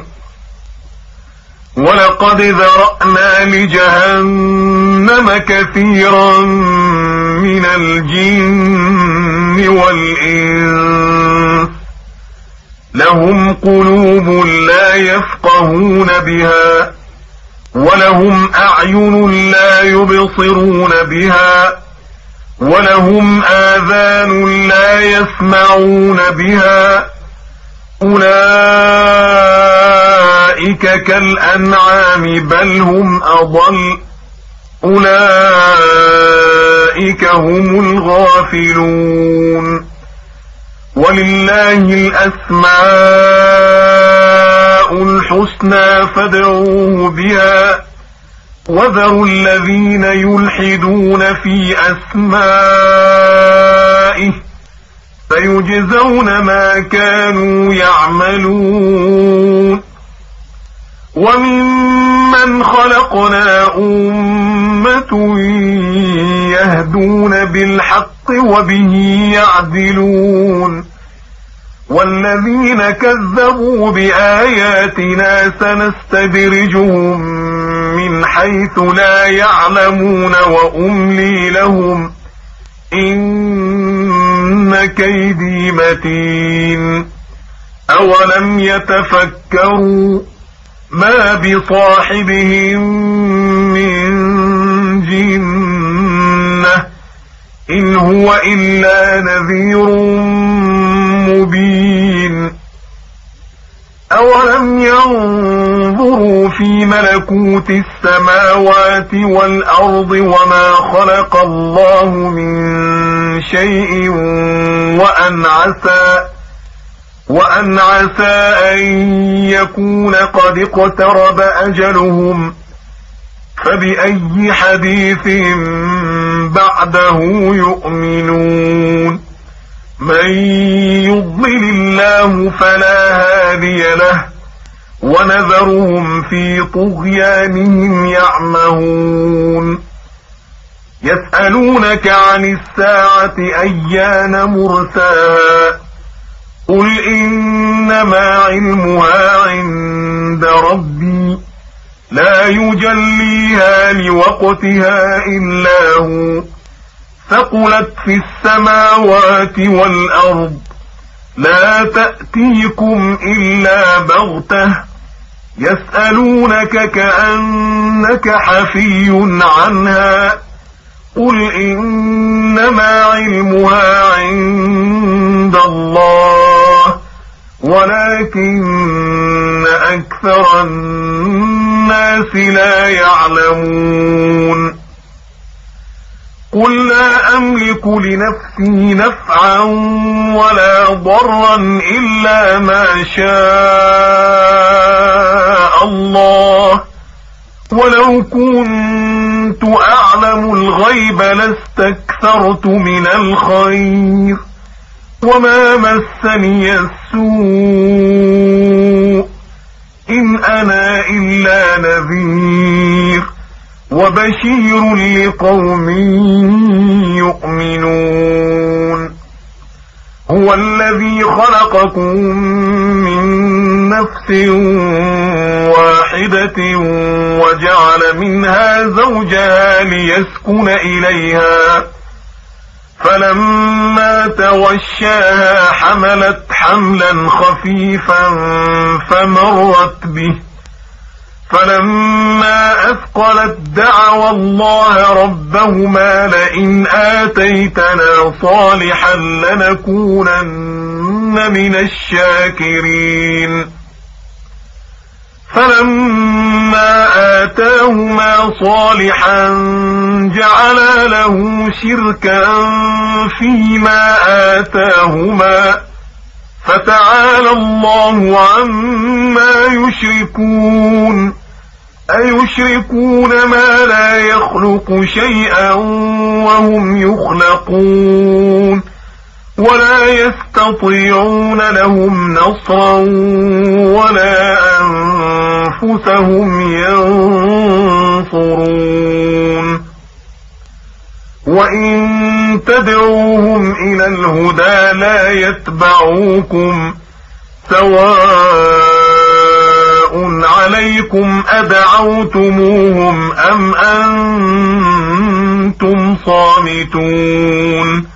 ولقد ذرأنا لجهنم كثيرا من الجن والإنس لهم قلوب لا يفقهون بها ولهم أعين لا يبصرون بها ولهم آذان لا يسمعون بها أولئك كالأنعام بل هم أضل أولئك هم الغافلون ولله الأسماء الحسنى فادعوه بها وذروا الذين يلحدون في أسمائه فيجزون ما كانوا يعملون وممن خلقنا أمة يهدون بالحق وبه يعدلون والذين كذبوا بآياتنا سنستدرجهم من حيث لا يعلمون وأملي لهم إن كيدي متين أولم يتفكروا ما بصاحبهم من جنة إن هو إلا نذير مبين أولم ينظروا في ملكوت السماوات والأرض وما خلق الله من شيء وأن عسى وأن عسى أن يكون قد اقترب أجلهم فبأي حديث بعده يؤمنون من يضلل الله فلا هادي له ونذرهم في طغيانهم يعمهون يسألونك عن الساعة أيان مرساها قل إنما علمها عند ربي لا يجليها لوقتها إلا هو ثقلت في السماوات والأرض لا تأتيكم إلا بغتة يسألونك كأنك حفي عنها قل إنما علمها عند الله ولكن أكثر الناس لا يعلمون قل لا أملك لنفسي نفعا ولا ضرا إلا ما شاء الله ولو كنت أعلم الغيب لاستكثرت من الخير وما مسني السوء إن أنا إلا نذير وبشير لقوم يؤمنون هو الذي خلقكم من نفس واحدة وجعل منها زوجها ليسكن إليها فلما توشاها حملت حملا خفيفا فمرت به فلما أثقلت دعوا الله ربهما لئن آتيتنا صالحا لنكونن من الشاكرين فلما آتاهما صالحا جعلا له شركا فيما آتاهما فتعالى الله عما يشركون أيشركون ما لا يخلق شيئا وهم يخلقون ولا يستطيعون لهم نصرا ولا أنفسهم ينصرون وإن تدعوهم إلى الهدى لا يتبعوكم سواء عليكم أدعوتموهم أم أنتم صامتون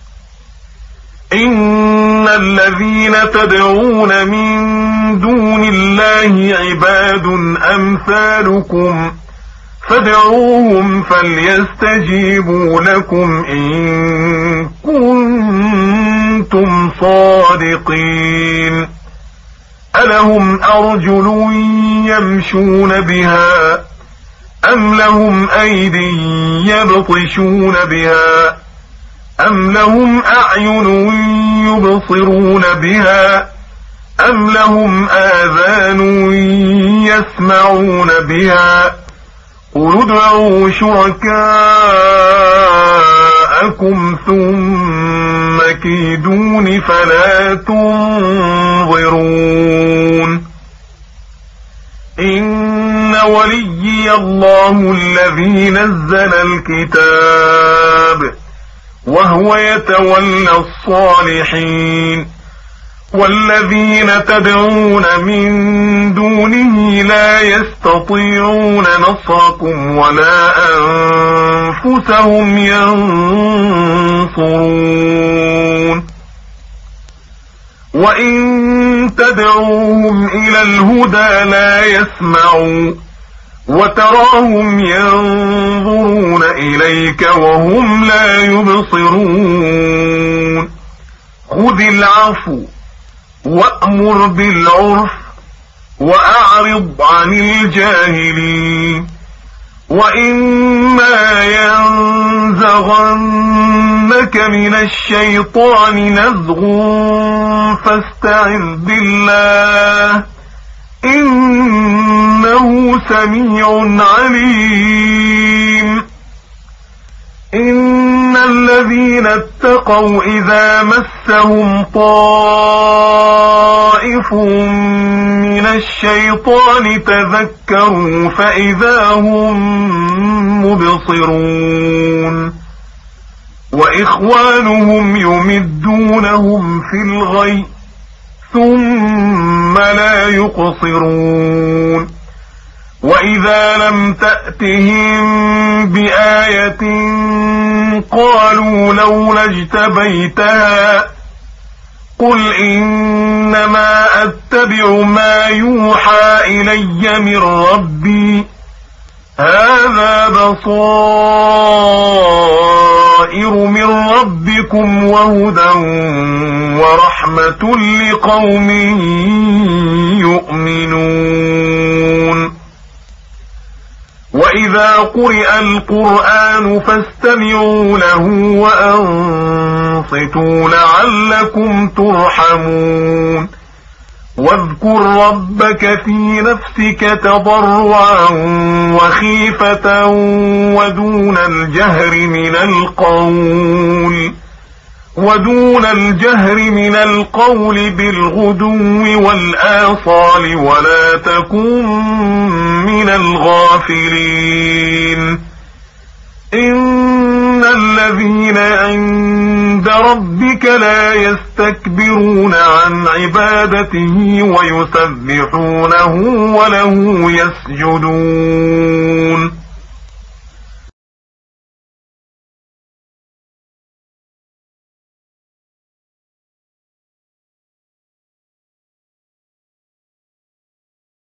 إن الذين تدعون من دون الله عباد أمثالكم فادعوهم فليستجيبوا لكم إن كنتم صادقين ألهم أرجل يمشون بها أم لهم أيدي يبطشون بها أم لهم أعين يبصرون بها أم لهم آذان يسمعون بها قل ادعوا شركاءكم ثم كيدون فلا تنظرون إن وليي الله الذي نزل الكتاب وهو يتولى الصالحين والذين تدعون من دونه لا يستطيعون نصركم ولا أنفسهم ينصرون وإن تدعوهم إلى الهدى لا يسمعوا وتراهم ينظرون إليك وهم لا يبصرون خذ العفو وأمر بالعرف وأعرض عن الجاهلين وإما ينزغنك من الشيطان نزغ فاستعذ بالله إنه سميع عليم إن الذين اتقوا إذا مسهم طائف من الشيطان تذكروا فإذا هم مبصرون وإخوانهم يمدونهم في الغي ثم لا يقصرون وإذا لم تأتهم بآية قالوا لولا اجتبيتها قل إنما أتبع ما يوحى إلي من ربي هذا بصائر من ربكم وهدى ورحمة لقوم يؤمنون وإذا قرئ القرآن فاستمعوا له وأنصتوا لعلكم ترحمون واذكر ربك في نفسك تضرعا وخيفة ودون الجهر من القول ودون الجهر من القول بالغدو والآصال ولا تكن من الغافلين إن الذين عند ربك لا يستكبرون عن عبادته ويسبحونه وله يسجدون